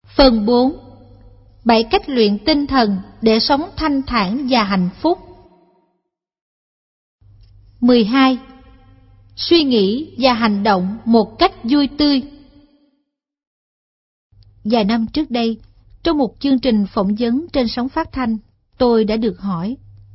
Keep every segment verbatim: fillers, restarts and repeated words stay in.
Phần bốn. Bảy cách luyện tinh thần để sống thanh thản và hạnh phúc. mười hai. Suy nghĩ và hành động một cách vui tươi. Vài năm trước đây, trong một chương trình phỏng vấn trên sóng phát thanh, tôi đã được hỏi: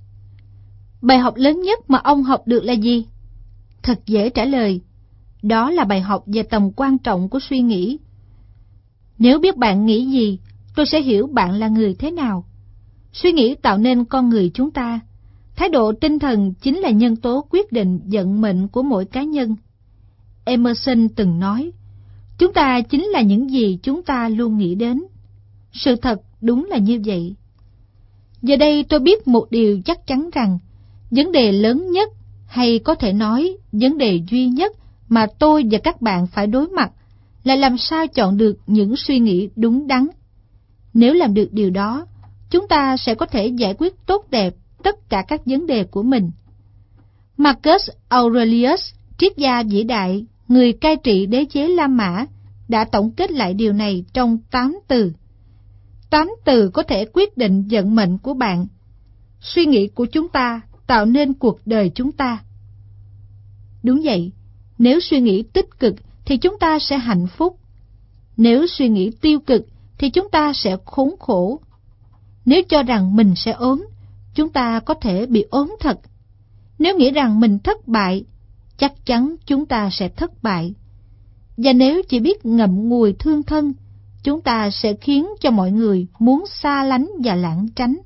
bài học lớn nhất mà ông học được là gì? Thật dễ trả lời, đó là bài học về tầm quan trọng của suy nghĩ. Nếu biết bạn nghĩ gì, tôi sẽ hiểu bạn là người thế nào. Suy nghĩ tạo nên con người chúng ta. Thái độ tinh thần chính là nhân tố quyết định vận mệnh của mỗi cá nhân. Emerson từng nói, chúng ta chính là những gì chúng ta luôn nghĩ đến. Sự thật đúng là như vậy. Giờ đây tôi biết một điều chắc chắn rằng, vấn đề lớn nhất, hay có thể nói vấn đề duy nhất mà tôi và các bạn phải đối mặt là làm sao chọn được những suy nghĩ đúng đắn. Nếu làm được điều đó, chúng ta sẽ có thể giải quyết tốt đẹp tất cả các vấn đề của mình. Marcus Aurelius, triết gia vĩ đại, người cai trị đế chế La Mã, đã tổng kết lại điều này trong tám từ. Tám từ có thể quyết định vận mệnh của bạn. Suy nghĩ của chúng ta tạo nên cuộc đời chúng ta. Đúng vậy, nếu suy nghĩ tích cực thì chúng ta sẽ hạnh phúc. Nếu suy nghĩ tiêu cực thì chúng ta sẽ khốn khổ. Nếu cho rằng mình sẽ ốm, chúng ta có thể bị ốm thật. Nếu nghĩ rằng mình thất bại, chắc chắn chúng ta sẽ thất bại. Và nếu chỉ biết ngậm ngùi thương thân, chúng ta sẽ khiến cho mọi người muốn xa lánh và lảng tránh.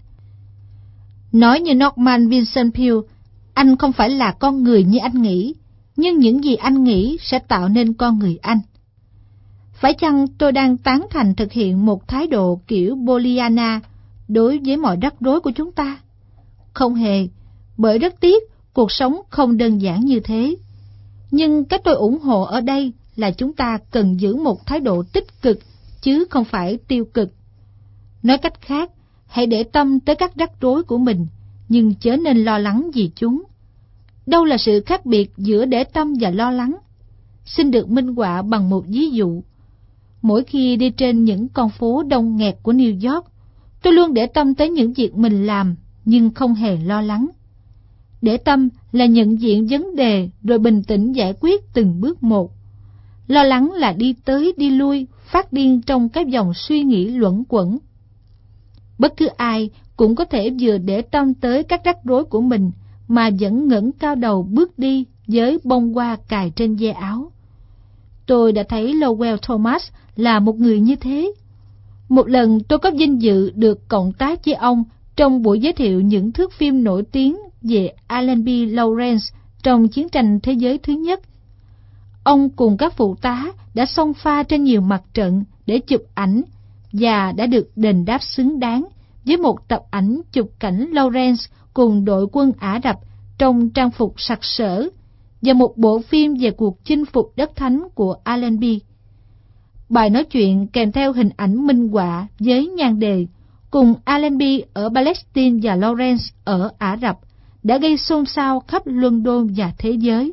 Nói như Norman Vincent Peale, anh không phải là con người như anh nghĩ, nhưng những gì anh nghĩ sẽ tạo nên con người anh. Phải chăng tôi đang tán thành thực hiện một thái độ kiểu Pollyanna đối với mọi rắc rối của chúng ta? Không hề, bởi rất tiếc, cuộc sống không đơn giản như thế. Nhưng cái tôi ủng hộ ở đây là chúng ta cần giữ một thái độ tích cực, chứ không phải tiêu cực. Nói cách khác, hãy để tâm tới các rắc rối của mình, nhưng chớ nên lo lắng vì chúng. Đâu là sự khác biệt giữa để tâm và lo lắng? Xin được minh họa bằng một ví dụ. Mỗi khi đi trên những con phố đông nghẹt của New York, tôi luôn để tâm tới những việc mình làm, nhưng không hề lo lắng. Để tâm là nhận diện vấn đề rồi bình tĩnh giải quyết từng bước một. Lo lắng là đi tới đi lui, phát điên trong cái dòng suy nghĩ luẩn quẩn. Bất cứ ai cũng có thể vừa để tâm tới các rắc rối của mình mà vẫn ngẩng cao đầu bước đi với bông hoa cài trên ve áo. Tôi đã thấy Lowell Thomas là một người như thế. Một lần tôi có vinh dự được cộng tác với ông trong buổi giới thiệu những thước phim nổi tiếng về Allenby Lawrence trong chiến tranh thế giới thứ nhất. Ông cùng các phụ tá đã xông pha trên nhiều mặt trận để chụp ảnh và đã được đền đáp xứng đáng với một tập ảnh chụp cảnh Lawrence cùng đội quân Ả Rập trong trang phục sặc sỡ và một bộ phim về cuộc chinh phục đất thánh của Allenby. Bài nói chuyện kèm theo hình ảnh minh họa với nhan đề cùng Allenby ở Palestine và Lawrence ở Ả Rập đã gây xôn xao khắp London và thế giới.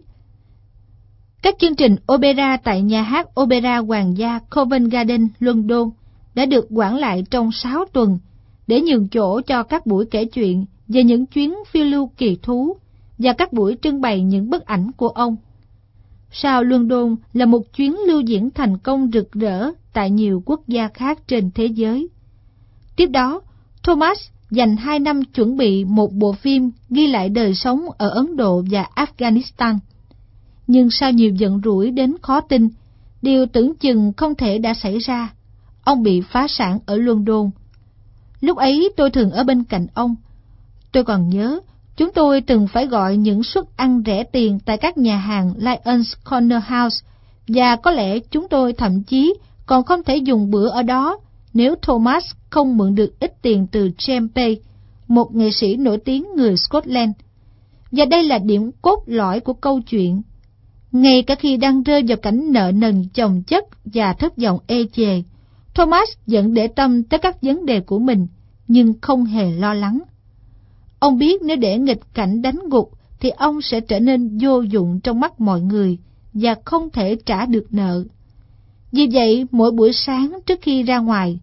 Các chương trình opera tại nhà hát Opera Hoàng gia Covent Garden, London đã được hoãn lại trong sáu tuần để nhường chỗ cho các buổi kể chuyện về những chuyến phiêu lưu kỳ thú và các buổi trưng bày những bức ảnh của ông. Sao London là một chuyến lưu diễn thành công rực rỡ tại nhiều quốc gia khác trên thế giới. Tiếp đó, Thomas dành hai năm chuẩn bị một bộ phim ghi lại đời sống ở Ấn Độ và Afghanistan. Nhưng sau nhiều giận rủi đến khó tin, điều tưởng chừng không thể đã xảy ra. Ông bị phá sản ở London. Lúc ấy tôi thường ở bên cạnh ông. Tôi còn nhớ, chúng tôi từng phải gọi những suất ăn rẻ tiền tại các nhà hàng Lyons Corner House, và có lẽ chúng tôi thậm chí còn không thể dùng bữa ở đó nếu Thomas không mượn được ít tiền từ James Pay, một nghệ sĩ nổi tiếng người Scotland. Và đây là điểm cốt lõi của câu chuyện. Ngay cả khi đang rơi vào cảnh nợ nần chồng chất và thất vọng ê chề, Thomas vẫn để tâm tới các vấn đề của mình, nhưng không hề lo lắng. Ông biết nếu để nghịch cảnh đánh gục thì ông sẽ trở nên vô dụng trong mắt mọi người và không thể trả được nợ. Vì vậy, mỗi buổi sáng trước khi ra ngoài,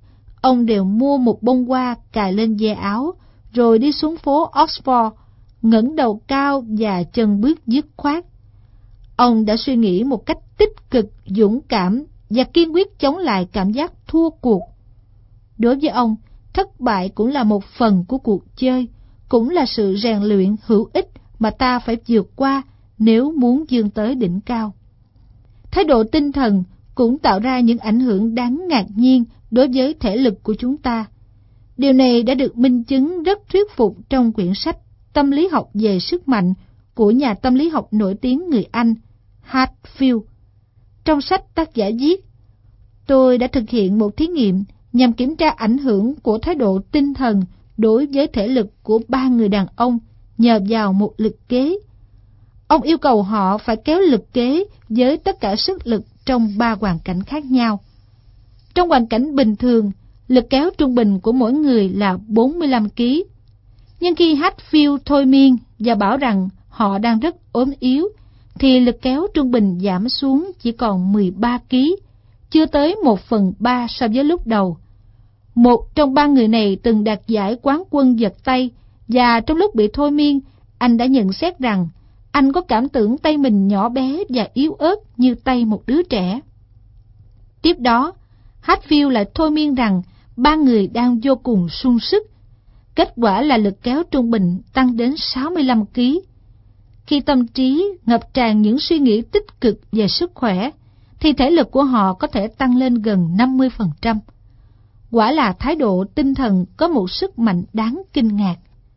ông đều mua một bông hoa cài lên ve áo, rồi đi xuống phố Oxford, ngẩng đầu cao và chân bước dứt khoát. Ông đã suy nghĩ một cách tích cực, dũng cảm và kiên quyết chống lại cảm giác thua cuộc. Đối với ông, thất bại cũng là một phần của cuộc chơi, cũng là sự rèn luyện hữu ích mà ta phải vượt qua nếu muốn vươn tới đỉnh cao. Thái độ tinh thần cũng tạo ra những ảnh hưởng đáng ngạc nhiên đối với thể lực của chúng ta. Điều này đã được minh chứng rất thuyết phục trong quyển sách Tâm lý học về sức mạnh của nhà tâm lý học nổi tiếng người Anh Hatfield. Trong sách, tác giả viết: tôi đã thực hiện một thí nghiệm nhằm kiểm tra ảnh hưởng của thái độ tinh thần đối với thể lực của ba người đàn ông nhờ vào một lực kế. Ông yêu cầu họ phải kéo lực kế với tất cả sức lực trong ba hoàn cảnh khác nhau. Trong hoàn cảnh bình thường, lực kéo trung bình của mỗi người là bốn mươi lăm ki lô gam. Nhưng khi Hatfield thôi miên và bảo rằng họ đang rất ốm yếu, thì lực kéo trung bình giảm xuống chỉ còn mười ba ki lô gam, chưa tới một phần ba so với lúc đầu. Một trong ba người này từng đạt giải quán quân giật tay, và trong lúc bị thôi miên, anh đã nhận xét rằng anh có cảm tưởng tay mình nhỏ bé và yếu ớt như tay một đứa trẻ. Tiếp đó, Hatfield lại thôi miên rằng ba người đang vô cùng sung sức. Kết quả là lực kéo trung bình tăng đến sáu mươi lăm ki lô gam. Khi tâm trí ngập tràn những suy nghĩ tích cực về sức khỏe, thì thể lực của họ có thể tăng lên gần năm mươi phần trăm. Quả là thái độ tinh thần có một sức mạnh đáng kinh ngạc.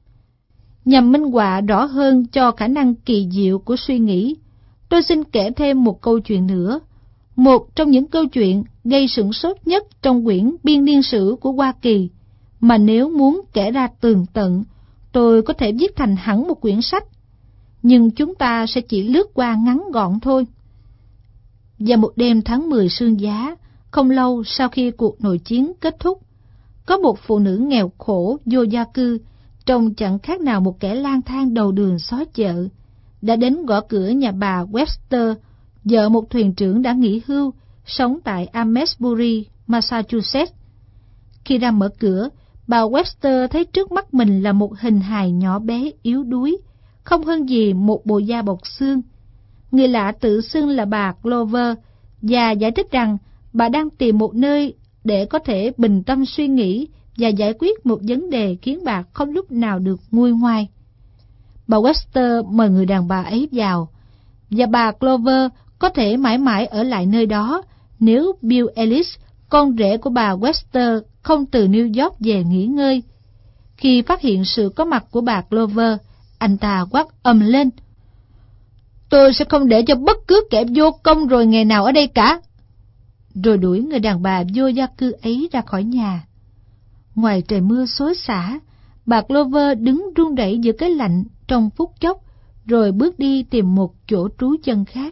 Nhằm minh họa rõ hơn cho khả năng kỳ diệu của suy nghĩ, tôi xin kể thêm một câu chuyện nữa. Một trong những câu chuyện gây sửng sốt nhất trong quyển Biên niên sử của Hoa Kỳ, mà nếu muốn kể ra tường tận, tôi có thể viết thành hẳn một quyển sách. Nhưng chúng ta sẽ chỉ lướt qua ngắn gọn thôi. Vào một đêm tháng mười sương giá, không lâu sau khi cuộc nội chiến kết thúc, có một phụ nữ nghèo khổ vô gia cư, trông chẳng khác nào một kẻ lang thang đầu đường xó chợ, đã đến gõ cửa nhà bà Webster, vợ một thuyền trưởng đã nghỉ hưu, sống tại Amesbury, Massachusetts. Khi ra mở cửa, bà Webster thấy trước mắt mình là một hình hài nhỏ bé yếu đuối, không hơn gì một bộ da bọc xương. Người lạ tự xưng là bà Clover và giải thích rằng bà đang tìm một nơi để có thể bình tâm suy nghĩ và giải quyết một vấn đề khiến bà không lúc nào được nguôi ngoai. Bà Webster mời người đàn bà ấy vào, và bà Clover có thể mãi mãi ở lại nơi đó nếu Bill Ellis, con rể của bà Webster, không từ New York về nghỉ ngơi. Khi phát hiện sự có mặt của bà Clover, anh ta quát ầm lên: "Tôi sẽ không để cho bất cứ kẻ vô công rồi nghề nào ở đây cả!" Rồi đuổi người đàn bà vô gia cư ấy ra khỏi nhà. Ngoài trời mưa xối xả, bà Clover đứng run rẩy giữa cái lạnh trong phút chốc, rồi bước đi tìm một chỗ trú chân khác.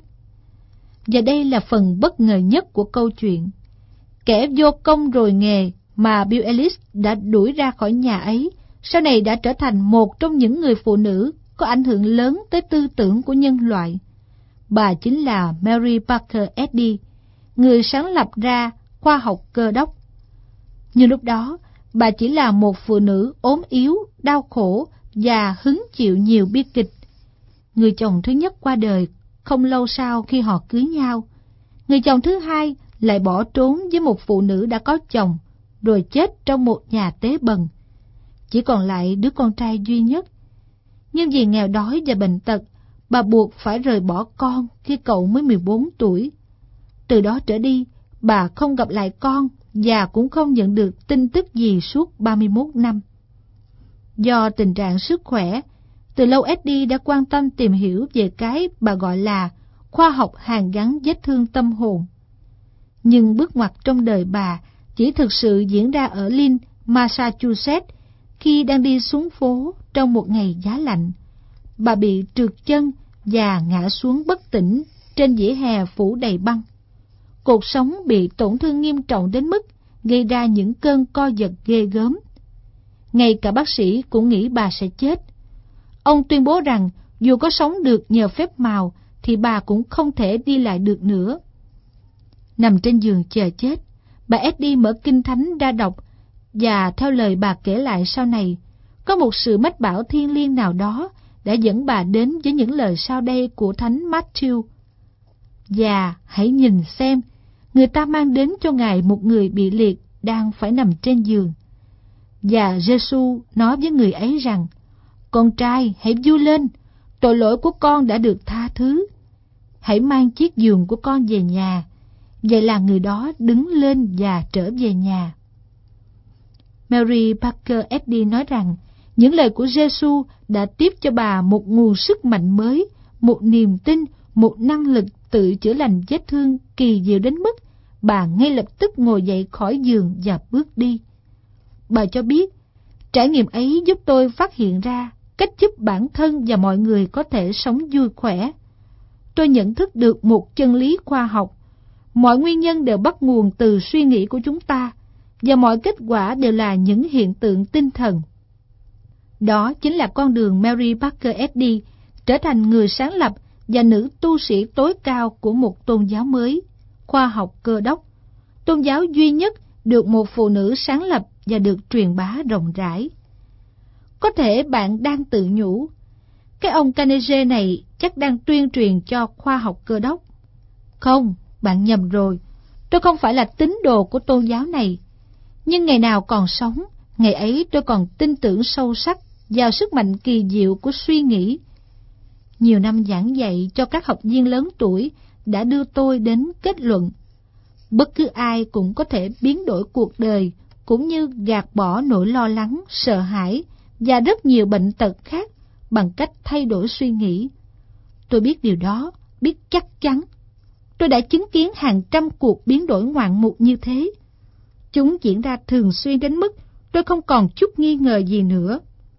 Và đây là phần bất ngờ nhất của câu chuyện. Kẻ vô công rồi nghề mà Bill Ellis đã đuổi ra khỏi nhà ấy, sau này đã trở thành một trong những người phụ nữ có ảnh hưởng lớn tới tư tưởng của nhân loại. Bà chính là Mary Baker Eddy, người sáng lập ra khoa học cơ đốc. Nhưng lúc đó, bà chỉ là một phụ nữ ốm yếu, đau khổ và hứng chịu nhiều bi kịch. Người chồng thứ nhất qua đời không lâu sau khi họ cưới nhau. Người chồng thứ hai lại bỏ trốn với một phụ nữ đã có chồng, rồi chết trong một nhà tế bần. Chỉ còn lại đứa con trai duy nhất. Nhưng vì nghèo đói và bệnh tật, bà buộc phải rời bỏ con khi cậu mới mười bốn tuổi. Từ đó trở đi, bà không gặp lại con và cũng không nhận được tin tức gì suốt ba mươi mốt năm. Do tình trạng sức khỏe, từ lâu Eddy đã quan tâm tìm hiểu về cái bà gọi là khoa học hàn gắn vết thương tâm hồn. Nhưng bước ngoặt trong đời bà chỉ thực sự diễn ra ở Lynn, Massachusetts, khi đang đi xuống phố trong một ngày giá lạnh. Bà bị trượt chân và ngã xuống bất tỉnh trên vỉa hè phủ đầy băng. Cột sống bị tổn thương nghiêm trọng đến mức gây ra những cơn co giật ghê gớm. Ngay cả bác sĩ cũng nghĩ bà sẽ chết. Ông tuyên bố rằng dù có sống được nhờ phép màu thì bà cũng không thể đi lại được nữa. Nằm trên giường chờ chết, bà Eddy mở kinh thánh ra đọc Và theo lời bà kể lại sau này, có một sự mách bảo thiêng liêng nào đó đã dẫn bà đến với những lời sau đây của Thánh Matthew. Và hãy nhìn xem, người ta mang đến cho Ngài một người bị liệt đang phải nằm trên giường. Và Giê-xu nói với người ấy rằng, con trai, hãy vui lên, tội lỗi của con đã được tha thứ. Hãy mang chiếc giường của con về nhà. Vậy là người đó đứng lên và trở về nhà. Mary Baker Eddy nói rằng, những lời của Giê-xu đã tiếp cho bà một nguồn sức mạnh mới, một niềm tin, một năng lực tự chữa lành vết thương kỳ diệu đến mức bà ngay lập tức ngồi dậy khỏi giường và bước đi. Bà cho biết, trải nghiệm ấy giúp tôi phát hiện ra cách giúp bản thân và mọi người có thể sống vui khỏe. Tôi nhận thức được một chân lý khoa học. Mọi nguyên nhân đều bắt nguồn từ suy nghĩ của chúng ta, và mọi kết quả đều là những hiện tượng tinh thần. Đó chính là con đường Mary Baker Eddy trở thành người sáng lập và nữ tu sĩ tối cao của một tôn giáo mới, khoa học Cơ đốc, tôn giáo duy nhất được một phụ nữ sáng lập và được truyền bá rộng rãi. Có thể bạn đang tự nhủ, cái ông Carnegie này chắc đang tuyên truyền cho khoa học Cơ đốc. Không, bạn nhầm rồi, tôi không phải là tín đồ của tôn giáo này. Nhưng ngày nào còn sống, ngày ấy tôi còn tin tưởng sâu sắc vào sức mạnh kỳ diệu của suy nghĩ. Nhiều năm giảng dạy cho các học viên lớn tuổi đã đưa tôi đến kết luận, bất cứ ai cũng có thể biến đổi cuộc đời, cũng như gạt bỏ nỗi lo lắng, sợ hãi và rất nhiều bệnh tật khác bằng cách thay đổi suy nghĩ. Tôi biết điều đó, biết chắc chắn. Tôi đã chứng kiến hàng trăm cuộc biến đổi ngoạn mục như thế. Chúng diễn ra thường xuyên đến mức tôi không còn chút nghi ngờ gì nữa.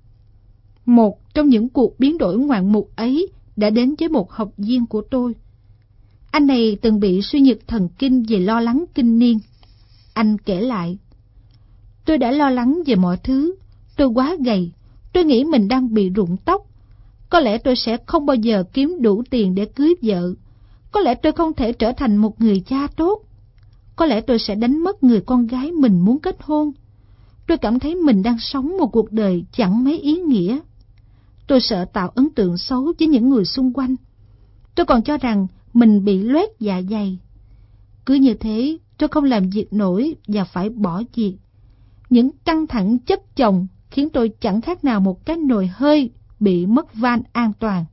Một trong những cuộc biến đổi ngoạn mục ấy đã đến với một học viên của tôi. Anh này từng bị suy nhược thần kinh về lo lắng kinh niên. Anh kể lại, tôi đã lo lắng về mọi thứ. Tôi quá gầy. Tôi nghĩ mình đang bị rụng tóc. Có lẽ tôi sẽ không bao giờ kiếm đủ tiền để cưới vợ. Có lẽ tôi không thể trở thành một người cha tốt. Có lẽ tôi sẽ đánh mất người con gái mình muốn kết hôn. Tôi cảm thấy mình đang sống một cuộc đời chẳng mấy ý nghĩa. Tôi sợ tạo ấn tượng xấu với những người xung quanh. Tôi còn cho rằng mình bị loét dạ dày. Cứ như thế, tôi không làm việc nổi và phải bỏ việc. Những căng thẳng chất chồng khiến tôi chẳng khác nào một cái nồi hơi bị mất van an toàn.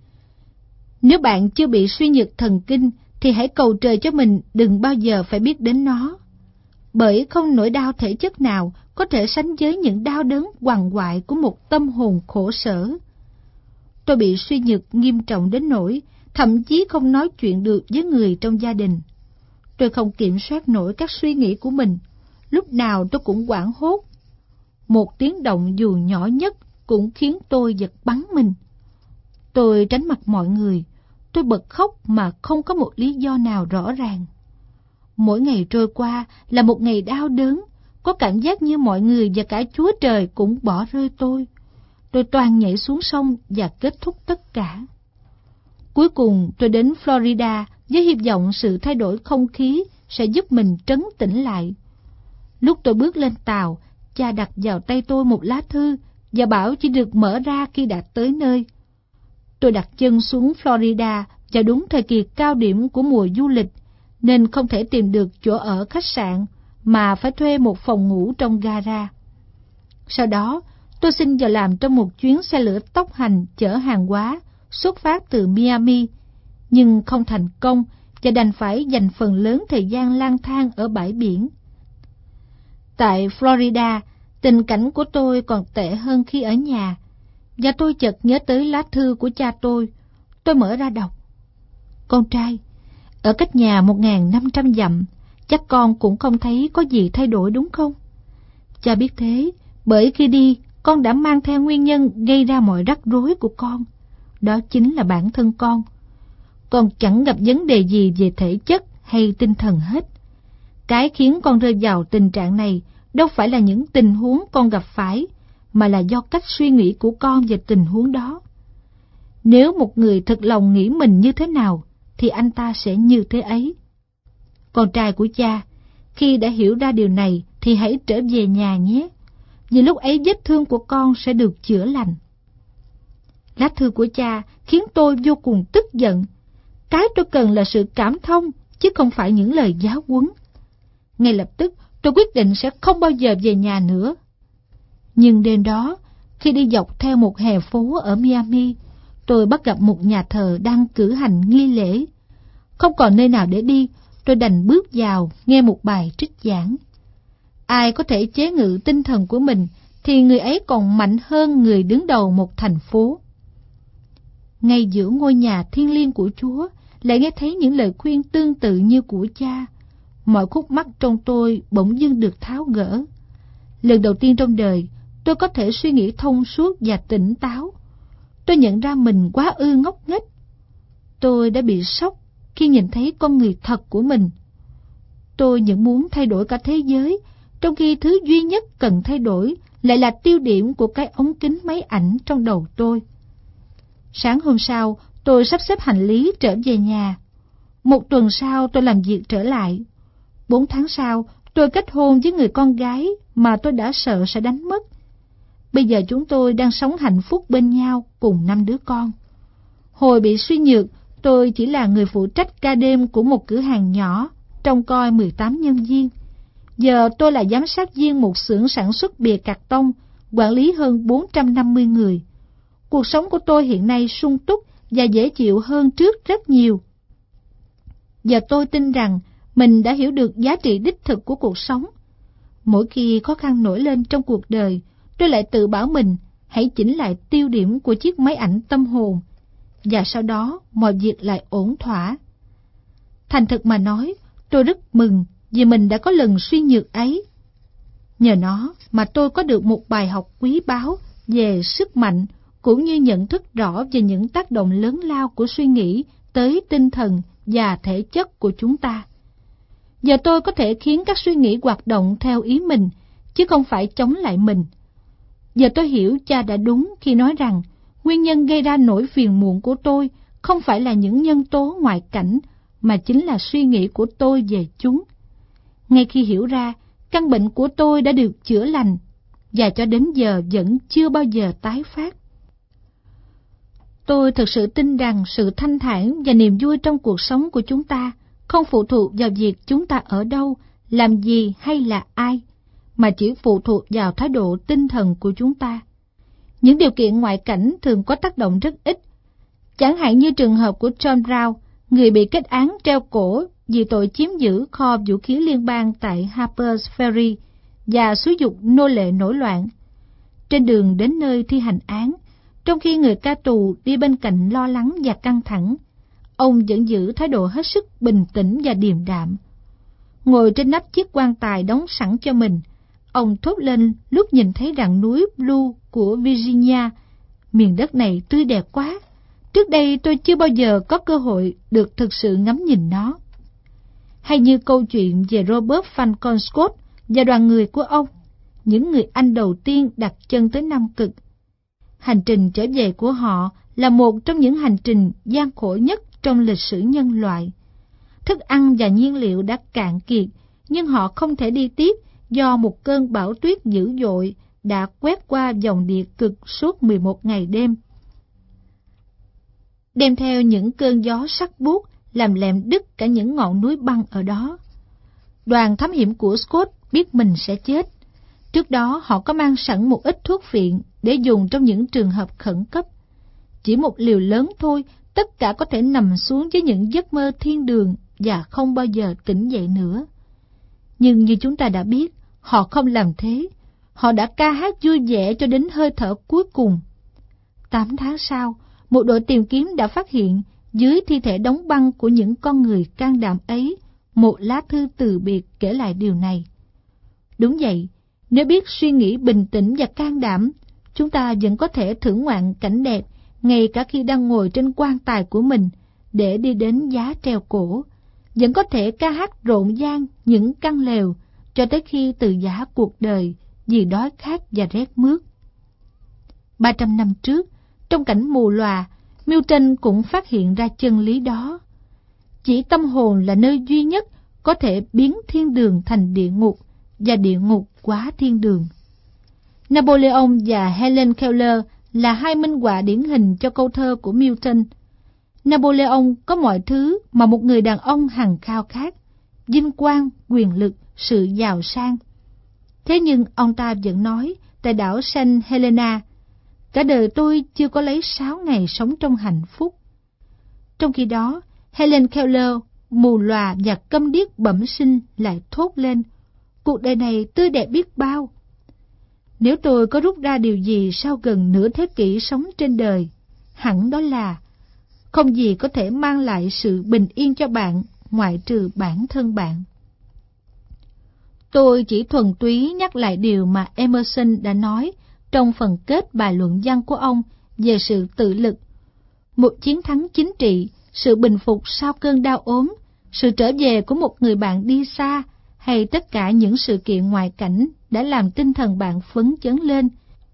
Nếu bạn chưa bị suy nhược thần kinh, thì hãy cầu trời cho mình đừng bao giờ phải biết đến nó. Bởi không nỗi đau thể chất nào có thể sánh với những đau đớn quằn quại của một tâm hồn khổ sở. Tôi bị suy nhược nghiêm trọng đến nỗi thậm chí không nói chuyện được với người trong gia đình. Tôi không kiểm soát nổi các suy nghĩ của mình, lúc nào tôi cũng hoảng hốt. Một tiếng động dù nhỏ nhất cũng khiến tôi giật bắn mình. Tôi tránh mặt mọi người, tôi bật khóc mà không có một lý do nào rõ ràng. Mỗi ngày trôi qua là một ngày đau đớn, có cảm giác như mọi người và cả Chúa Trời cũng bỏ rơi tôi. Tôi toan nhảy xuống sông và kết thúc tất cả. Cuối cùng tôi đến Florida với hy vọng sự thay đổi không khí sẽ giúp mình trấn tĩnh lại. Lúc tôi bước lên tàu, cha đặt vào tay tôi một lá thư và bảo chỉ được mở ra khi đã tới nơi. Tôi đặt chân xuống Florida vào đúng thời kỳ cao điểm của mùa du lịch, nên không thể tìm được chỗ ở khách sạn mà phải thuê một phòng ngủ trong gara. Sau đó, tôi xin vào làm trong một chuyến xe lửa tốc hành chở hàng hóa xuất phát từ Miami, nhưng không thành công và đành phải dành phần lớn thời gian lang thang ở bãi biển. Tại Florida, tình cảnh của tôi còn tệ hơn khi ở nhà, và tôi chợt nhớ tới lá thư của cha tôi. Tôi mở ra đọc. Con trai, ở cách nhà một nghìn năm trăm dặm, chắc con cũng không thấy có gì thay đổi đúng không? Cha biết thế, bởi khi đi, con đã mang theo nguyên nhân gây ra mọi rắc rối của con. Đó chính là bản thân con. Con chẳng gặp vấn đề gì về thể chất hay tinh thần hết. Cái khiến con rơi vào tình trạng này đâu phải là những tình huống con gặp phải, mà là do cách suy nghĩ của con về tình huống đó. Nếu một người thật lòng nghĩ mình như thế nào, thì anh ta sẽ như thế ấy. Con trai của cha, khi đã hiểu ra điều này thì hãy trở về nhà nhé, vì lúc ấy vết thương của con sẽ được chữa lành. Lá thư của cha khiến tôi vô cùng tức giận. Cái tôi cần là sự cảm thông, chứ không phải những lời giáo huấn. Ngay lập tức, tôi quyết định sẽ không bao giờ về nhà nữa. Nhưng đêm đó, khi đi dọc theo một hè phố ở Miami, tôi bắt gặp một nhà thờ đang cử hành nghi lễ. Không còn nơi nào để đi, tôi đành bước vào nghe một bài trích giảng. Ai có thể chế ngự tinh thần của mình thì người ấy còn mạnh hơn người đứng đầu một thành phố. Ngay giữa ngôi nhà thiêng liêng của Chúa, lại nghe thấy những lời khuyên tương tự như của cha. Mọi khúc mắc trong tôi bỗng dưng được tháo gỡ. Lần đầu tiên trong đời, tôi có thể suy nghĩ thông suốt và tỉnh táo. Tôi nhận ra mình quá ư ngốc nghếch. Tôi đã bị sốc khi nhìn thấy con người thật của mình. Tôi vẫn muốn thay đổi cả thế giới, trong khi thứ duy nhất cần thay đổi lại là tiêu điểm của cái ống kính máy ảnh trong đầu tôi. Sáng hôm sau, tôi sắp xếp hành lý trở về nhà. Một tuần sau, tôi làm việc trở lại. Bốn tháng sau, tôi kết hôn với người con gái mà tôi đã sợ sẽ đánh mất. Bây giờ chúng tôi đang sống hạnh phúc bên nhau cùng năm đứa con. Hồi bị suy nhược, tôi chỉ là người phụ trách ca đêm của một cửa hàng nhỏ, trông coi mười tám nhân viên. Giờ tôi là giám sát viên một xưởng sản xuất bìa cạc tông, quản lý hơn bốn trăm năm mươi người. Cuộc sống của tôi hiện nay sung túc và dễ chịu hơn trước rất nhiều. Giờ tôi tin rằng mình đã hiểu được giá trị đích thực của cuộc sống. Mỗi khi khó khăn nổi lên trong cuộc đời, tôi lại tự bảo mình hãy chỉnh lại tiêu điểm của chiếc máy ảnh tâm hồn, và sau đó mọi việc lại ổn thỏa. Thành thực mà nói, tôi rất mừng vì mình đã có lần suy nhược ấy. Nhờ nó mà tôi có được một bài học quý báu về sức mạnh, cũng như nhận thức rõ về những tác động lớn lao của suy nghĩ tới tinh thần và thể chất của chúng ta. Giờ tôi có thể khiến các suy nghĩ hoạt động theo ý mình, chứ không phải chống lại mình. Giờ tôi hiểu cha đã đúng khi nói rằng nguyên nhân gây ra nỗi phiền muộn của tôi không phải là những nhân tố ngoại cảnh, mà chính là suy nghĩ của tôi về chúng. Ngay khi hiểu ra, căn bệnh của tôi đã được chữa lành, và cho đến giờ vẫn chưa bao giờ tái phát. Tôi thực sự tin rằng sự thanh thản và niềm vui trong cuộc sống của chúng ta không phụ thuộc vào việc chúng ta ở đâu, làm gì hay là ai, mà chỉ phụ thuộc vào thái độ tinh thần của chúng ta. Những điều kiện ngoại cảnh thường có tác động rất ít, chẳng hạn như trường hợp của John Brown, người bị kết án treo cổ vì tội chiếm giữ kho vũ khí liên bang tại Harper's Ferry và xúi giục nô lệ nổi loạn. Trên đường đến nơi thi hành án, trong khi người ca tù đi bên cạnh lo lắng và căng thẳng, ông vẫn giữ thái độ hết sức bình tĩnh và điềm đạm. Ngồi trên nắp chiếc quan tài đóng sẵn cho mình, ông thốt lên lúc nhìn thấy rặng núi Blue của Virginia. Miền đất này tươi đẹp quá. Trước đây tôi chưa bao giờ có cơ hội được thực sự ngắm nhìn nó. Hay như câu chuyện về Robert Falcon Scott và đoàn người của ông, những người Anh đầu tiên đặt chân tới Nam Cực. Hành trình trở về của họ là một trong những hành trình gian khổ nhất trong lịch sử nhân loại. Thức ăn và nhiên liệu đã cạn kiệt, nhưng họ không thể đi tiếp do một cơn bão tuyết dữ dội đã quét qua dòng địa cực suốt mười một ngày đêm, đem theo những cơn gió sắc buốt làm lẹm đứt cả những ngọn núi băng ở đó. Đoàn thám hiểm của Scott biết mình sẽ chết. Trước đó họ có mang sẵn một ít thuốc phiện để dùng trong những trường hợp khẩn cấp. Chỉ một liều lớn thôi, tất cả có thể nằm xuống với những giấc mơ thiên đường và không bao giờ tỉnh dậy nữa. Nhưng như chúng ta đã biết, họ không làm thế. Họ đã ca hát vui vẻ cho đến hơi thở cuối cùng. Tám tháng sau, một đội tìm kiếm đã phát hiện dưới thi thể đóng băng của những con người can đảm ấy một lá thư từ biệt kể lại điều này. Đúng vậy, nếu biết suy nghĩ bình tĩnh và can đảm, chúng ta vẫn có thể thưởng ngoạn cảnh đẹp ngay cả khi đang ngồi trên quan tài của mình để đi đến giá treo cổ, vẫn có thể ca hát rộn ràng những căn lều cho tới khi từ giã cuộc đời vì đói khát và rét mướt. Ba trăm năm trước, trong cảnh mù lòa, Milton cũng phát hiện ra chân lý đó. Chỉ tâm hồn là nơi duy nhất có thể biến thiên đường thành địa ngục và địa ngục quá thiên đường. Napoleon và Helen Keller là hai minh họa điển hình cho câu thơ của Milton. Napoleon có mọi thứ mà một người đàn ông hằng khao khát: vinh quang, quyền lực, sự giàu sang. Thế nhưng ông ta vẫn nói tại đảo Saint Helena: cả đời tôi chưa có lấy sáu ngày sống trong hạnh phúc. Trong khi đó, Helen Keller, mù lòa và câm điếc bẩm sinh, lại thốt lên: cuộc đời này tươi đẹp biết bao. Nếu tôi có rút ra điều gì sau gần nửa thế kỷ sống trên đời, hẳn đó là không gì có thể mang lại sự bình yên cho bạn ngoại trừ bản thân bạn. Tôi chỉ thuần túy nhắc lại điều mà Emerson đã nói trong phần kết bài luận văn của ông về sự tự lực. Một chiến thắng chính trị, sự bình phục sau cơn đau ốm, sự trở về của một người bạn đi xa, hay tất cả những sự kiện ngoại cảnh đã làm tinh thần bạn phấn chấn lên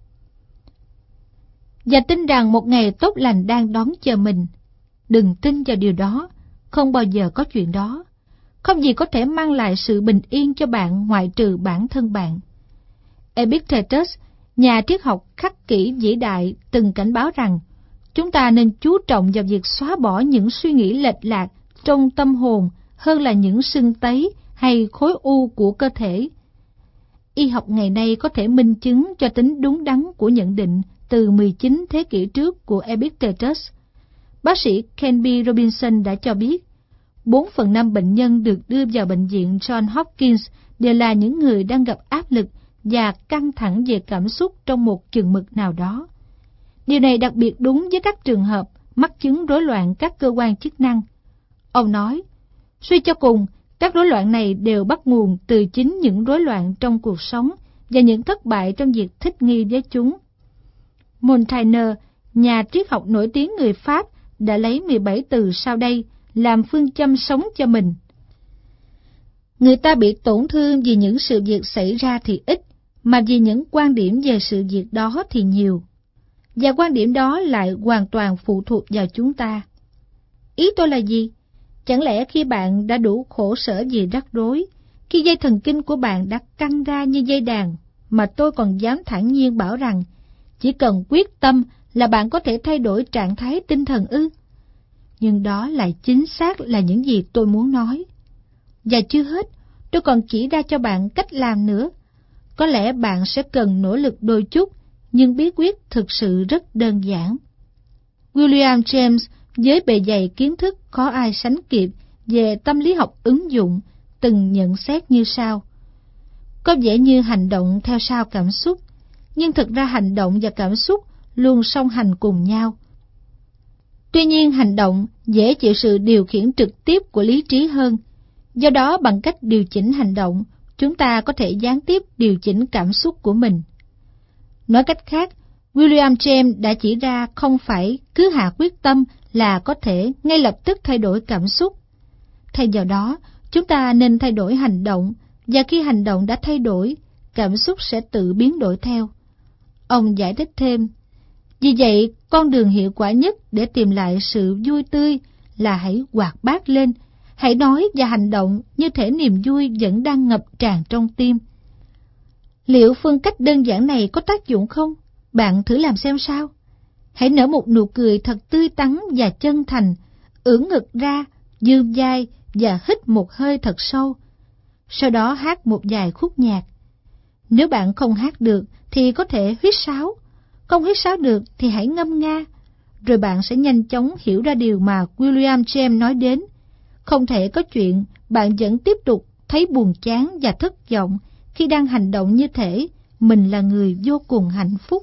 và tin rằng một ngày tốt lành đang đón chờ mình. Đừng tin vào điều đó, không bao giờ có chuyện đó. Không gì có thể mang lại sự bình yên cho bạn ngoại trừ bản thân bạn. Epictetus, nhà triết học khắc kỷ vĩ đại, từng cảnh báo rằng chúng ta nên chú trọng vào việc xóa bỏ những suy nghĩ lệch lạc trong tâm hồn hơn là những sưng tấy hay khối u của cơ thể. Y học ngày nay có thể minh chứng cho tính đúng đắn của nhận định từ mười chín thế kỷ trước của Epictetus. Bác sĩ Ken B. Robinson đã cho biết, bốn phần năm bệnh nhân được đưa vào bệnh viện John Hopkins đều là những người đang gặp áp lực và căng thẳng về cảm xúc trong một chừng mực nào đó. Điều này đặc biệt đúng với các trường hợp mắc chứng rối loạn các cơ quan chức năng. Ông nói, suy cho cùng, các rối loạn này đều bắt nguồn từ chính những rối loạn trong cuộc sống và những thất bại trong việc thích nghi với chúng. Montaigne, nhà triết học nổi tiếng người Pháp, đã lấy mười bảy từ sau đây làm phương châm sống cho mình. Người ta bị tổn thương vì những sự việc xảy ra thì ít, mà vì những quan điểm về sự việc đó thì nhiều. Và quan điểm đó lại hoàn toàn phụ thuộc vào chúng ta. Ý tôi là gì? Chẳng lẽ khi bạn đã đủ khổ sở vì rắc rối, khi dây thần kinh của bạn đã căng ra như dây đàn, mà tôi còn dám thản nhiên bảo rằng chỉ cần quyết tâm là bạn có thể thay đổi trạng thái tinh thần ư? Nhưng đó lại chính xác là những gì tôi muốn nói. Và chưa hết, tôi còn chỉ ra cho bạn cách làm nữa. Có lẽ bạn sẽ cần nỗ lực đôi chút, nhưng bí quyết thực sự rất đơn giản. William James, với bề dày kiến thức khó ai sánh kịp về tâm lý học ứng dụng, từng nhận xét như sau: có vẻ như hành động theo sau cảm xúc, nhưng thực ra hành động và cảm xúc luôn song hành cùng nhau. Tuy nhiên hành động dễ chịu sự điều khiển trực tiếp của lý trí hơn. Do đó bằng cách điều chỉnh hành động, chúng ta có thể gián tiếp điều chỉnh cảm xúc của mình. Nói cách khác, William James đã chỉ ra không phải cứ hạ quyết tâm là có thể ngay lập tức thay đổi cảm xúc. Thay vào đó, chúng ta nên thay đổi hành động, và khi hành động đã thay đổi, cảm xúc sẽ tự biến đổi theo. Ông giải thích thêm, vì vậy con đường hiệu quả nhất để tìm lại sự vui tươi là hãy hoạt bát lên, hãy nói và hành động như thể niềm vui vẫn đang ngập tràn trong tim. Liệu phương cách đơn giản này có tác dụng không? Bạn thử làm xem sao. Hãy nở một nụ cười thật tươi tắn và chân thành, ưỡn ngực ra, dương vai và hít một hơi thật sâu. Sau đó hát một vài khúc nhạc. Nếu bạn không hát được thì có thể huýt sáo. Không huýt sáo được thì hãy ngâm nga. Rồi bạn sẽ nhanh chóng hiểu ra điều mà William James nói đến. Không thể có chuyện bạn vẫn tiếp tục thấy buồn chán và thất vọng khi đang hành động như thể mình là người vô cùng hạnh phúc.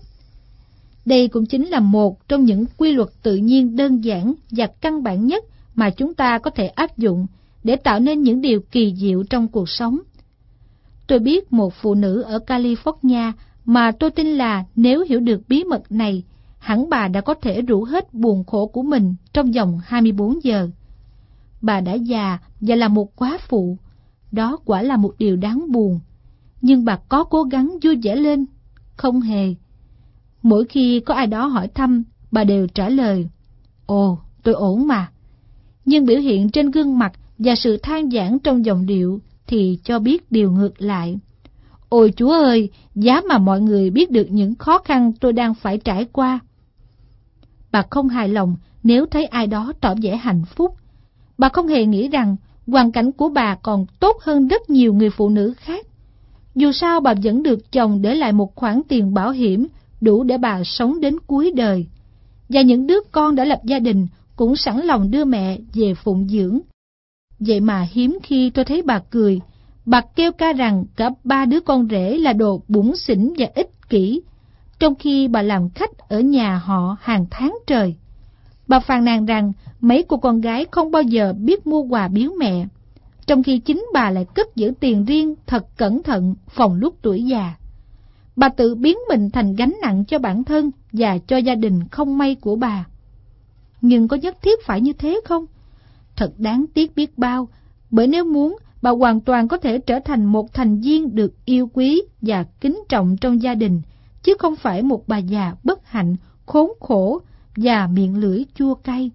Đây cũng chính là một trong những quy luật tự nhiên đơn giản và căn bản nhất mà chúng ta có thể áp dụng để tạo nên những điều kỳ diệu trong cuộc sống. Tôi biết một phụ nữ ở California mà tôi tin là nếu hiểu được bí mật này, hẳn bà đã có thể rũ hết buồn khổ của mình trong vòng hai mươi bốn giờ. Bà đã già và là một góa phụ. Đó quả là một điều đáng buồn. Nhưng bà có cố gắng vui vẻ lên? Không hề. Mỗi khi có ai đó hỏi thăm, bà đều trả lời, ồ, tôi ổn mà. Nhưng biểu hiện trên gương mặt và sự than vãn trong giọng điệu thì cho biết điều ngược lại. Ôi Chúa ơi, giá mà mọi người biết được những khó khăn tôi đang phải trải qua. Bà không hài lòng nếu thấy ai đó tỏ vẻ hạnh phúc. Bà không hề nghĩ rằng hoàn cảnh của bà còn tốt hơn rất nhiều người phụ nữ khác. Dù sao bà vẫn được chồng để lại một khoản tiền bảo hiểm đủ để bà sống đến cuối đời. Và những đứa con đã lập gia đình cũng sẵn lòng đưa mẹ về phụng dưỡng. Vậy mà hiếm khi tôi thấy bà cười. Bà kêu ca rằng cả ba đứa con rể là đồ bủn xỉn và ích kỷ, trong khi bà làm khách ở nhà họ hàng tháng trời. Bà phàn nàn rằng mấy cô con gái không bao giờ biết mua quà biếu mẹ, trong khi chính bà lại cất giữ tiền riêng thật cẩn thận phòng lúc tuổi già. Bà tự biến mình thành gánh nặng cho bản thân và cho gia đình không may của bà. Nhưng có nhất thiết phải như thế không? Thật đáng tiếc biết bao, bởi nếu muốn, bà hoàn toàn có thể trở thành một thành viên được yêu quý và kính trọng trong gia đình, chứ không phải một bà già bất hạnh, khốn khổ và miệng lưỡi chua cay.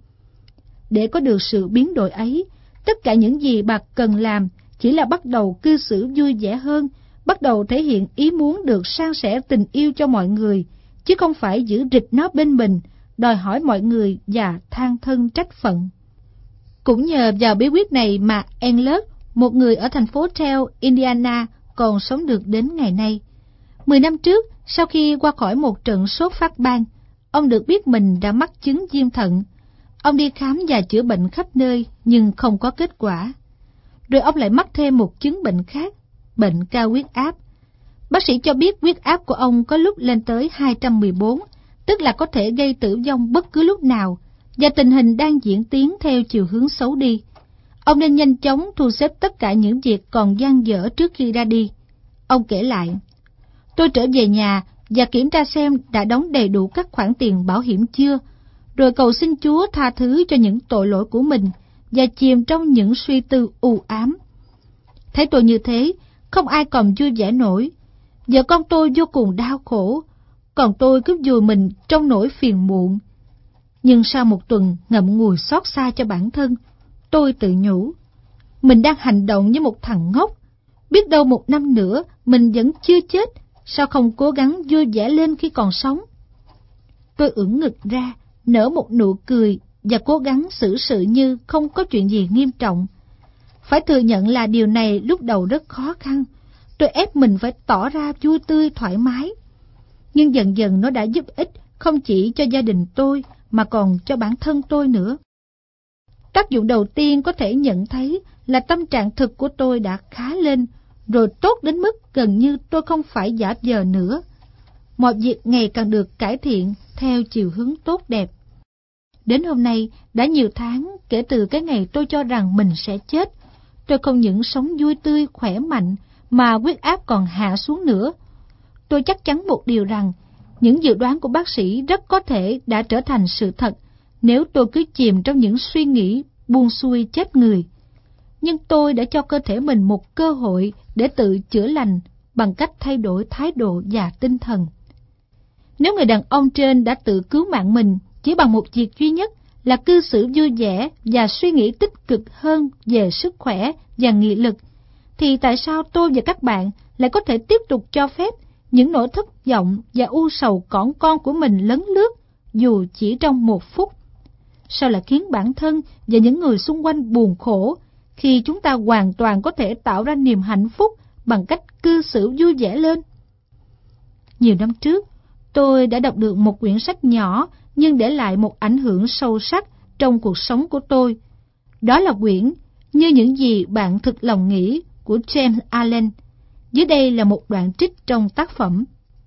Để có được sự biến đổi ấy, tất cả những gì bà cần làm chỉ là bắt đầu cư xử vui vẻ hơn, bắt đầu thể hiện ý muốn được san sẻ tình yêu cho mọi người, chứ không phải giữ rịch nó bên mình, đòi hỏi mọi người và than thân trách phận. Cũng nhờ vào bí quyết này mà Elliot, một người ở thành phố Tell, Indiana, còn sống được đến ngày nay. Mười năm trước, sau khi qua khỏi một trận sốt phát ban, ông được biết mình đã mắc chứng viêm thận. Ông đi khám và chữa bệnh khắp nơi nhưng không có kết quả. Rồi ông lại mắc thêm một chứng bệnh khác, bệnh cao huyết áp. Bác sĩ cho biết huyết áp của ông có lúc lên tới hai trăm mười bốn, tức là có thể gây tử vong bất cứ lúc nào, và tình hình đang diễn tiến theo chiều hướng xấu đi. Ông nên nhanh chóng thu xếp tất cả những việc còn dang dở trước khi ra đi. Ông kể lại, tôi trở về nhà và kiểm tra xem đã đóng đầy đủ các khoản tiền bảo hiểm chưa, rồi cầu xin Chúa tha thứ cho những tội lỗi của mình và chìm trong những suy tư u ám. Thấy tôi như thế, không ai còn vui vẻ nổi. Vợ con tôi vô cùng đau khổ, còn tôi cứ vùi mình trong nỗi phiền muộn. Nhưng sau một tuần ngậm ngùi xót xa cho bản thân, tôi tự nhủ, mình đang hành động như một thằng ngốc. Biết đâu một năm nữa mình vẫn chưa chết, sao không cố gắng vui vẻ lên khi còn sống? Tôi ưỡn ngực ra, nở một nụ cười và cố gắng xử sự như không có chuyện gì nghiêm trọng. Phải thừa nhận là điều này lúc đầu rất khó khăn. Tôi ép mình phải tỏ ra vui tươi thoải mái. Nhưng dần dần nó đã giúp ích không chỉ cho gia đình tôi mà còn cho bản thân tôi nữa. Tác dụng đầu tiên có thể nhận thấy là tâm trạng thực của tôi đã khá lên, rồi tốt đến mức gần như tôi không phải giả vờ nữa. Mọi việc ngày càng được cải thiện theo chiều hướng tốt đẹp. Đến hôm nay, đã nhiều tháng kể từ cái ngày tôi cho rằng mình sẽ chết, tôi không những sống vui tươi, khỏe mạnh, mà huyết áp còn hạ xuống nữa. Tôi chắc chắn một điều rằng, những dự đoán của bác sĩ rất có thể đã trở thành sự thật nếu tôi cứ chìm trong những suy nghĩ buông xuôi chết người. Nhưng tôi đã cho cơ thể mình một cơ hội để tự chữa lành bằng cách thay đổi thái độ và tinh thần. Nếu người đàn ông trên đã tự cứu mạng mình chỉ bằng một việc duy nhất là cư xử vui vẻ và suy nghĩ tích cực hơn về sức khỏe và nghị lực, thì tại sao tôi và các bạn lại có thể tiếp tục cho phép những nỗi thất vọng và u sầu cỏn con của mình lấn lướt dù chỉ trong một phút? Sao lại khiến bản thân và những người xung quanh buồn khổ khi chúng ta hoàn toàn có thể tạo ra niềm hạnh phúc bằng cách cư xử vui vẻ lên? Nhiều năm trước, tôi đã đọc được một quyển sách nhỏ nhưng để lại một ảnh hưởng sâu sắc trong cuộc sống của tôi. Đó là quyển Như những gì bạn thực lòng nghĩ của James Allen. Dưới đây là một đoạn trích trong tác phẩm.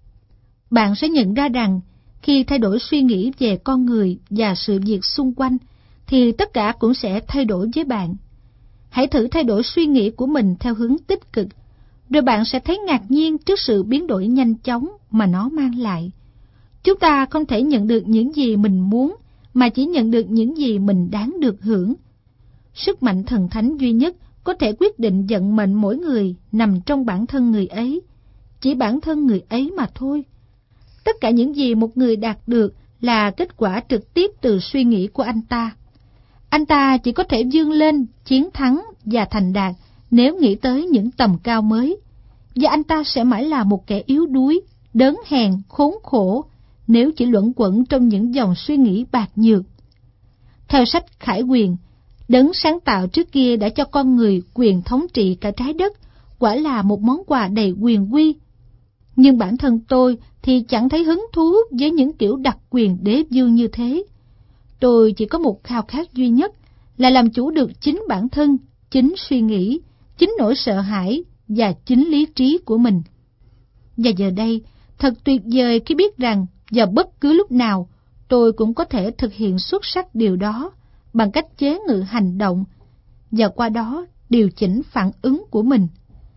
Bạn sẽ nhận ra rằng khi thay đổi suy nghĩ về con người và sự việc xung quanh, thì tất cả cũng sẽ thay đổi với bạn. Hãy thử thay đổi suy nghĩ của mình theo hướng tích cực, rồi bạn sẽ thấy ngạc nhiên trước sự biến đổi nhanh chóng mà nó mang lại. Chúng ta không thể nhận được những gì mình muốn, mà chỉ nhận được những gì mình đáng được hưởng. Sức mạnh thần thánh duy nhất có thể quyết định vận mệnh mỗi người nằm trong bản thân người ấy, chỉ bản thân người ấy mà thôi. Tất cả những gì một người đạt được là kết quả trực tiếp từ suy nghĩ của anh ta. Anh ta chỉ có thể vươn lên, chiến thắng và thành đạt nếu nghĩ tới những tầm cao mới. và anh ta sẽ mãi là một kẻ yếu đuối, đớn hèn, khốn khổ nếu chỉ luẩn quẩn trong những dòng suy nghĩ bạc nhược. Theo sách Khải Quyền, Đấng sáng tạo trước kia đã cho con người quyền thống trị cả trái đất, quả là một món quà đầy quyền uy. Nhưng bản thân tôi thì chẳng thấy hứng thú với những kiểu đặc quyền đế vương như thế. Tôi chỉ có một khao khát duy nhất là làm chủ được chính bản thân, chính suy nghĩ, chính nỗi sợ hãi và chính lý trí của mình. Và giờ đây, thật tuyệt vời khi biết rằng vào bất cứ lúc nào tôi cũng có thể thực hiện xuất sắc điều đó bằng cách chế ngự hành động và qua đó điều chỉnh phản ứng của mình.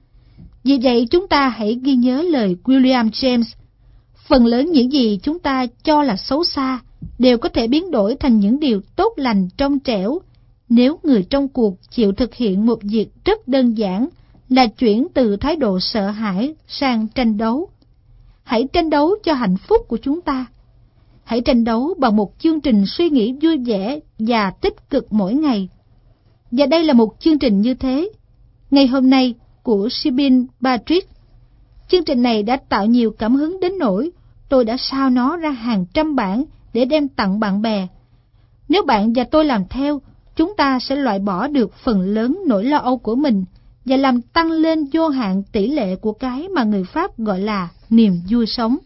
Vì vậy chúng ta hãy ghi nhớ lời William James. Phần lớn những gì chúng ta cho là xấu xa đều có thể biến đổi thành những điều tốt lành trong trẻo nếu người trong cuộc chịu thực hiện một việc rất đơn giản là chuyển từ thái độ sợ hãi sang tranh đấu. Hãy tranh đấu cho hạnh phúc của chúng ta. Hãy tranh đấu bằng một chương trình suy nghĩ vui vẻ và tích cực mỗi ngày. Và đây là một chương trình như thế. Ngày hôm nay của Sibyl Patrick. Chương trình này đã tạo nhiều cảm hứng đến nỗi tôi đã sao nó ra hàng trăm bản để đem tặng bạn bè. Nếu bạn và tôi làm theo, chúng ta sẽ loại bỏ được phần lớn nỗi lo âu của mình và làm tăng lên vô hạn tỷ lệ của cái mà người Pháp gọi là niềm vui sống.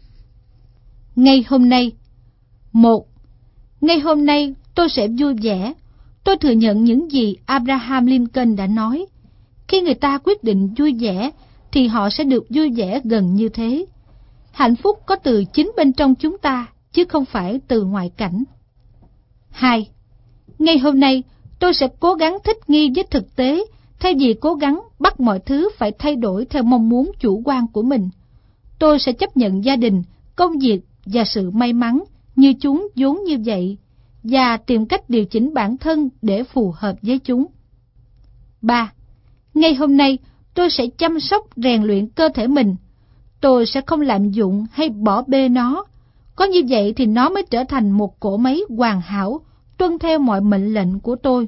Ngay hôm nay. Một. Ngay hôm nay tôi sẽ vui vẻ. Tôi thừa nhận những gì Abraham Lincoln đã nói. Khi người ta quyết định vui vẻ, thì họ sẽ được vui vẻ gần như thế. Hạnh phúc có từ chính bên trong chúng ta, chứ không phải từ ngoại cảnh. Hai. Ngay hôm nay, tôi sẽ cố gắng thích nghi với thực tế, thay vì cố gắng bắt mọi thứ phải thay đổi theo mong muốn chủ quan của mình. Tôi sẽ chấp nhận gia đình, công việc và sự may mắn như chúng vốn như vậy, và tìm cách điều chỉnh bản thân để phù hợp với chúng. Ba. Ngay hôm nay, tôi sẽ chăm sóc rèn luyện cơ thể mình. Tôi sẽ không lạm dụng hay bỏ bê nó. Có như vậy thì nó mới trở thành một cỗ máy hoàn hảo, tuân theo mọi mệnh lệnh của tôi.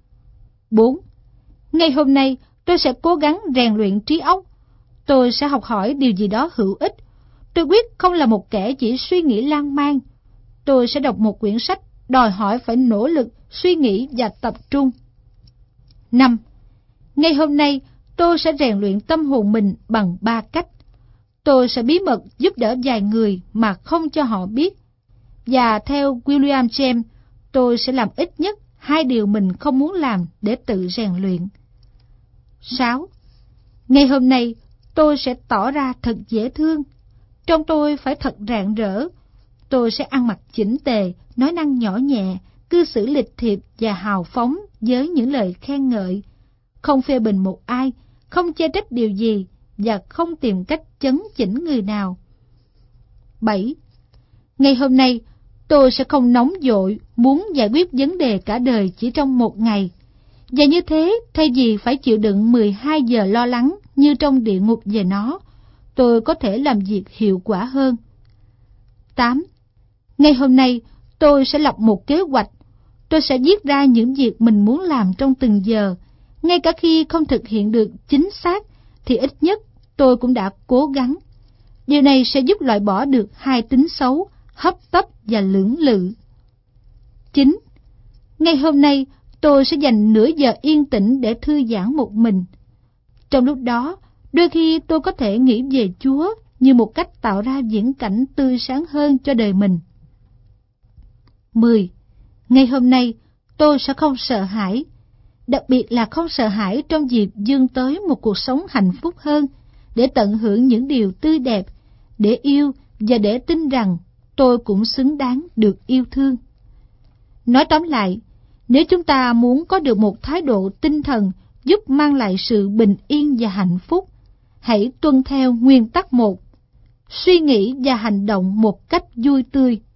Bốn. Ngay hôm nay, tôi sẽ cố gắng rèn luyện trí óc. Tôi sẽ học hỏi điều gì đó hữu ích. Tôi quyết không là một kẻ chỉ suy nghĩ lan man. Tôi sẽ đọc một quyển sách đòi hỏi phải nỗ lực, suy nghĩ và tập trung. Năm. Ngay hôm nay, tôi sẽ rèn luyện tâm hồn mình bằng ba cách. Tôi sẽ bí mật giúp đỡ vài người mà không cho họ biết. Và theo William James, tôi sẽ làm ít nhất hai điều mình không muốn làm để tự rèn luyện. Sáu. Ngay hôm nay, tôi sẽ tỏ ra thật dễ thương. Trong tôi phải thật rạng rỡ. Tôi sẽ ăn mặc chỉnh tề, nói năng nhỏ nhẹ, cư xử lịch thiệp và hào phóng với những lời khen ngợi. Không phê bình một ai, không chê trách điều gì và không tìm cách chấn chỉnh người nào. Bảy. Ngày hôm nay, tôi sẽ không nóng vội muốn giải quyết vấn đề cả đời chỉ trong một ngày. Và như thế, thay vì phải chịu đựng mười hai giờ lo lắng như trong địa ngục về nó, tôi có thể làm việc hiệu quả hơn. Tám. Ngày hôm nay, tôi sẽ lập một kế hoạch. Tôi sẽ viết ra những việc mình muốn làm trong từng giờ. Ngay cả khi không thực hiện được chính xác, thì ít nhất tôi cũng đã cố gắng. Điều này sẽ giúp loại bỏ được hai tính xấu, hấp tấp và lưỡng lự. Chín. Ngay hôm nay, tôi sẽ dành nửa giờ yên tĩnh để thư giãn một mình. Trong lúc đó, đôi khi tôi có thể nghĩ về Chúa như một cách tạo ra viễn cảnh tươi sáng hơn cho đời mình. Mười. Ngay hôm nay, tôi sẽ không sợ hãi. Đặc biệt là không sợ hãi trong việc vươn tới một cuộc sống hạnh phúc hơn, để tận hưởng những điều tươi đẹp, để yêu và để tin rằng tôi cũng xứng đáng được yêu thương. Nói tóm lại, nếu chúng ta muốn có được một thái độ tinh thần giúp mang lại sự bình yên và hạnh phúc, hãy tuân theo nguyên tắc một: suy nghĩ và hành động một cách vui tươi.